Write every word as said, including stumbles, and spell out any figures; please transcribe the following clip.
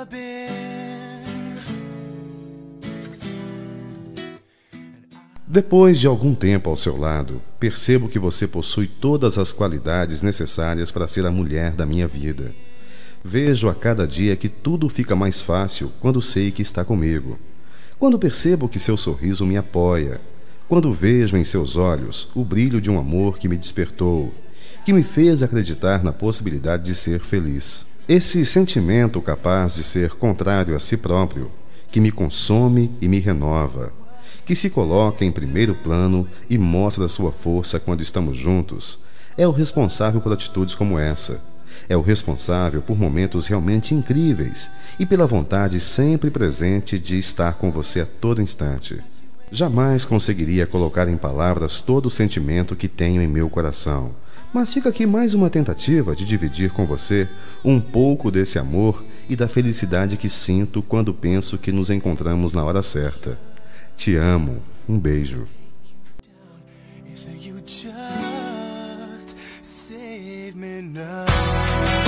Depois de algum tempo ao seu lado, percebo que você possui todas as qualidades necessárias para ser a mulher da minha vida. Vejo a cada dia que tudo fica mais fácil quando sei que está comigo. Quando percebo que seu sorriso me apoia. Quando vejo em seus olhos o brilho de um amor que me despertou, que me fez acreditar na possibilidade de ser feliz. Esse sentimento capaz de ser contrário a si próprio, que me consome e me renova, que se coloca em primeiro plano e mostra sua força quando estamos juntos, é o responsável por atitudes como essa. É o responsável por momentos realmente incríveis e pela vontade sempre presente de estar com você a todo instante. Jamais conseguiria colocar em palavras todo o sentimento que tenho em meu coração, mas fica aqui mais uma tentativa de dividir com você um pouco desse amor e da felicidade que sinto quando penso que nos encontramos na hora certa. Te amo. Um beijo. If you just save me now.